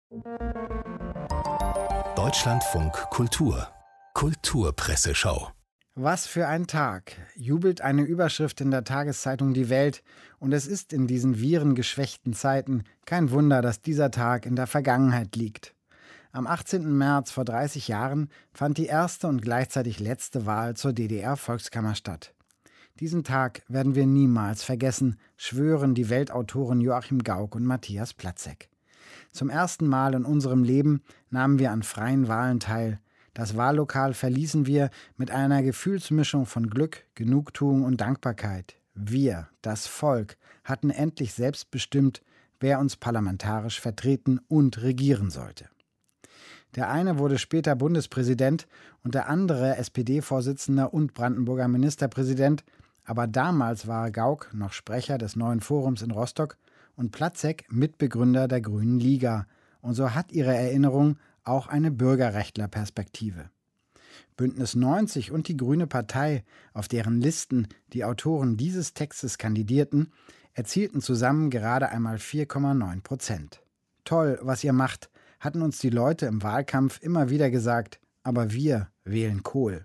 Deutschlandfunk Kultur Kulturpresseschau. Was für ein Tag, jubelt eine Überschrift in der Tageszeitung Die Welt. Und es ist in diesen virengeschwächten Zeiten kein Wunder, dass dieser Tag in der Vergangenheit liegt. Am 18. März vor 30 Jahren fand die erste und gleichzeitig letzte Wahl zur DDR-Volkskammer statt. Diesen Tag werden wir niemals vergessen, schwören die Weltautoren Joachim Gauck und Matthias Platzek. Zum ersten Mal in unserem Leben nahmen wir an freien Wahlen teil. Das Wahllokal verließen wir mit einer Gefühlsmischung von Glück, Genugtuung und Dankbarkeit. Wir, das Volk, hatten endlich selbst bestimmt, wer uns parlamentarisch vertreten und regieren sollte. Der eine wurde später Bundespräsident und der andere SPD-Vorsitzender und Brandenburger Ministerpräsident, aber damals war Gauck noch Sprecher des Neuen Forums in Rostock und Platzek Mitbegründer der Grünen Liga. Und so hat ihre Erinnerung auch eine Bürgerrechtlerperspektive. Bündnis 90 und die Grüne Partei, auf deren Listen die Autoren dieses Textes kandidierten, erzielten zusammen gerade einmal 4,9%. Toll, was ihr macht, hatten uns die Leute im Wahlkampf immer wieder gesagt, aber wir wählen Kohl.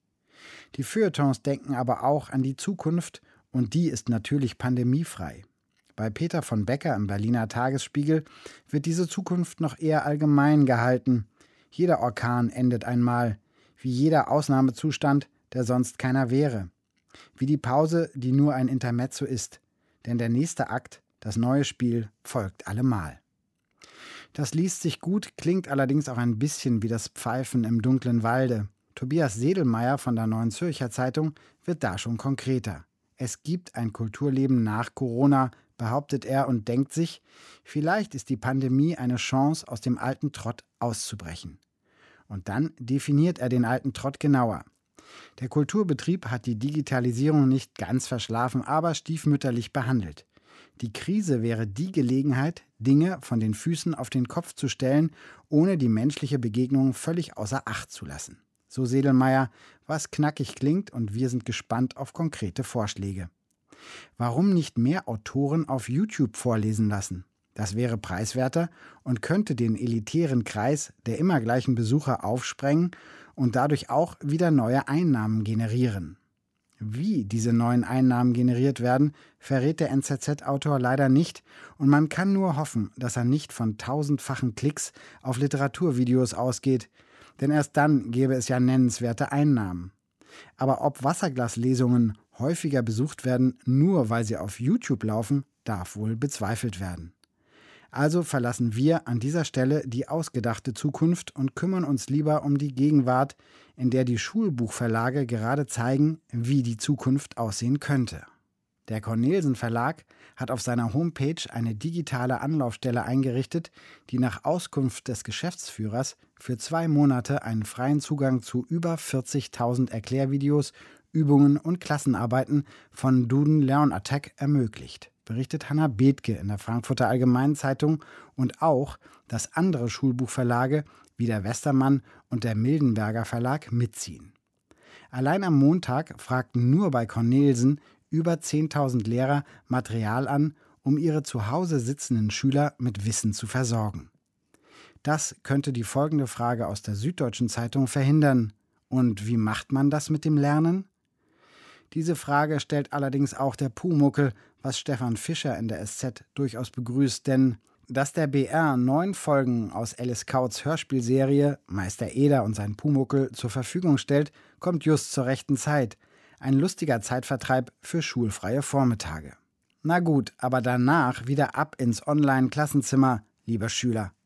Die Feuilletons denken aber auch an die Zukunft und die ist natürlich pandemiefrei. Bei Peter von Becker im Berliner Tagesspiegel wird diese Zukunft noch eher allgemein gehalten. Jeder Orkan endet einmal, wie jeder Ausnahmezustand, der sonst keiner wäre. Wie die Pause, die nur ein Intermezzo ist. Denn der nächste Akt, das neue Spiel, folgt allemal. Das liest sich gut, klingt allerdings auch ein bisschen wie das Pfeifen im dunklen Walde. Tobias Sedelmeier von der Neuen Zürcher Zeitung wird da schon konkreter. Es gibt ein Kulturleben nach Corona, behauptet er und denkt sich, vielleicht ist die Pandemie eine Chance, aus dem alten Trott auszubrechen. Und dann definiert er den alten Trott genauer. Der Kulturbetrieb hat die Digitalisierung nicht ganz verschlafen, aber stiefmütterlich behandelt. Die Krise wäre die Gelegenheit, Dinge von den Füßen auf den Kopf zu stellen, ohne die menschliche Begegnung völlig außer Acht zu lassen. So Sedelmeier, was knackig klingt und wir sind gespannt auf konkrete Vorschläge. Warum nicht mehr Autoren auf YouTube vorlesen lassen? Das wäre preiswerter und könnte den elitären Kreis der immer gleichen Besucher aufsprengen und dadurch auch wieder neue Einnahmen generieren. Wie diese neuen Einnahmen generiert werden, verrät der NZZ-Autor leider nicht und man kann nur hoffen, dass er nicht von tausendfachen Klicks auf Literaturvideos ausgeht, denn erst dann gäbe es ja nennenswerte Einnahmen. Aber ob Wasserglaslesungen häufiger besucht werden, nur weil sie auf YouTube laufen, darf wohl bezweifelt werden. Also verlassen wir an dieser Stelle die ausgedachte Zukunft und kümmern uns lieber um die Gegenwart, in der die Schulbuchverlage gerade zeigen, wie die Zukunft aussehen könnte. Der Cornelsen Verlag hat auf seiner Homepage eine digitale Anlaufstelle eingerichtet, die nach Auskunft des Geschäftsführers für 2 Monate einen freien Zugang zu über 40.000 Erklärvideos, Übungen und Klassenarbeiten von Duden Learn-Attack ermöglicht, berichtet Hanna Bethke in der Frankfurter Allgemeinen Zeitung und auch, dass andere Schulbuchverlage wie der Westermann und der Mildenberger Verlag mitziehen. Allein am Montag fragten nur bei Cornelsen über 10.000 Lehrer Material an, um ihre zu Hause sitzenden Schüler mit Wissen zu versorgen. Das könnte die folgende Frage aus der Süddeutschen Zeitung verhindern. Und wie macht man das mit dem Lernen? Diese Frage stellt allerdings auch der Pumuckel, was Stefan Fischer in der SZ durchaus begrüßt, denn dass der BR 9 Folgen aus Alice Kauts Hörspielserie Meister Eder und sein Pumuckel zur Verfügung stellt, kommt just zur rechten Zeit. Ein lustiger Zeitvertreib für schulfreie Vormittage. Na gut, aber danach wieder ab ins Online-Klassenzimmer, lieber Schüler.